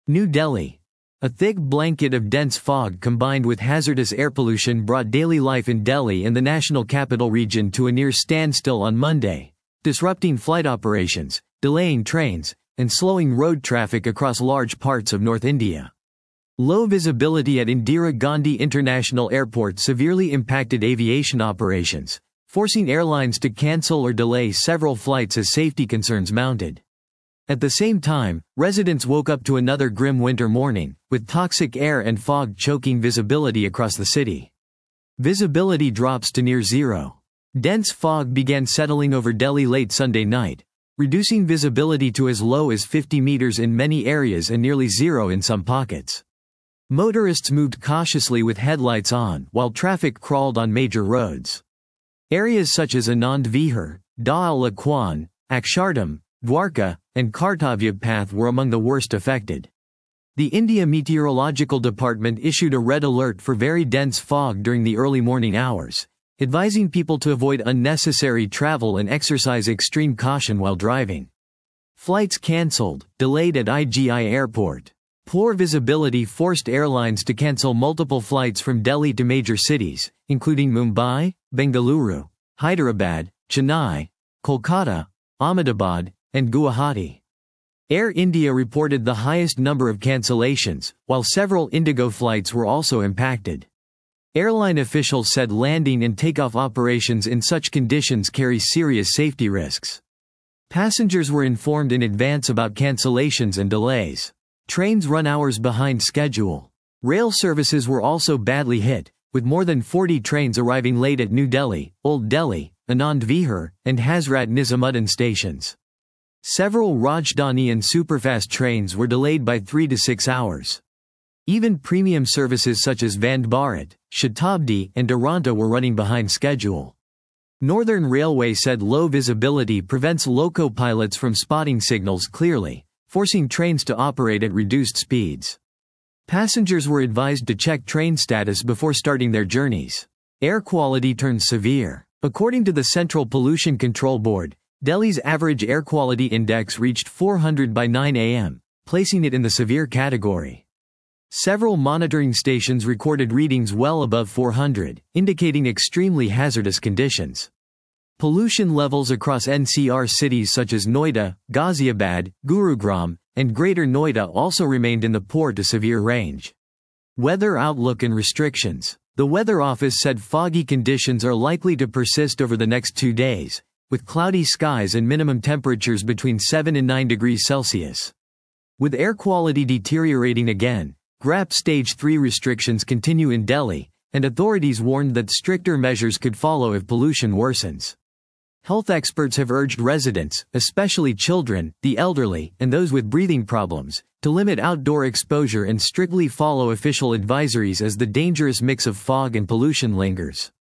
New Delhi. A thick blanket of dense fog combined with hazardous air pollution brought daily life in Delhi and the national capital region to a near standstill on Monday, disrupting flight operations, delaying trains, and slowing road traffic across large parts of North India. Low visibility at Indira Gandhi International Airport severely impacted aviation operations, forcing airlines to cancel or delay several flights as safety concerns mounted. At the same time, residents woke up to another grim winter morning, with toxic air and fog choking visibility across the city. Visibility drops to near zero. Dense fog began settling over Delhi late Sunday night, reducing visibility to as low as 50 meters in many areas and nearly zero in some pockets. Motorists moved cautiously with headlights on while traffic crawled on major roads. Areas such as Anand Vihar, Da al Lakhwan, Akshardham, Dwarka, and Kartavya Path were among the worst affected. The India Meteorological Department issued a red alert for very dense fog during the early morning hours, advising people to avoid unnecessary travel and exercise extreme caution while driving. Flights cancelled, delayed at IGI Airport. Poor visibility forced airlines to cancel multiple flights from Delhi to major cities, including Mumbai, Bengaluru, Hyderabad, Chennai, Kolkata, Ahmedabad, and Guwahati. Air India reported the highest number of cancellations, while several Indigo flights were also impacted. Airline officials said landing and takeoff operations in such conditions carry serious safety risks. Passengers were informed in advance about cancellations and delays. Trains run hours behind schedule. Rail services were also badly hit, with more than 40 trains arriving late at New Delhi, Old Delhi, Anand Vihar, and Hazrat Nizamuddin stations. Several Rajdhani and superfast trains were delayed by 3 to 6 hours. Even premium services such as Vande Bharat, Shatabdi, and Duronto were running behind schedule. Northern Railway said low visibility prevents loco pilots from spotting signals clearly, forcing trains to operate at reduced speeds. Passengers were advised to check train status before starting their journeys. Air quality turned severe. According to the Central Pollution Control Board, Delhi's average air quality index reached 400 by 9 a.m., placing it in the severe category. Several monitoring stations recorded readings well above 400, indicating extremely hazardous conditions. Pollution levels across NCR cities such as Noida, Ghaziabad, Gurugram, and Greater Noida also remained in the poor to severe range. Weather outlook and restrictions. The Weather Office said foggy conditions are likely to persist over the next 2 days, with cloudy skies and minimum temperatures between 7 and 9 degrees Celsius. With air quality deteriorating again, GRAP Stage 3 restrictions continue in Delhi, and authorities warned that stricter measures could follow if pollution worsens. Health experts have urged residents, especially children, the elderly, and those with breathing problems, to limit outdoor exposure and strictly follow official advisories as the dangerous mix of fog and pollution lingers.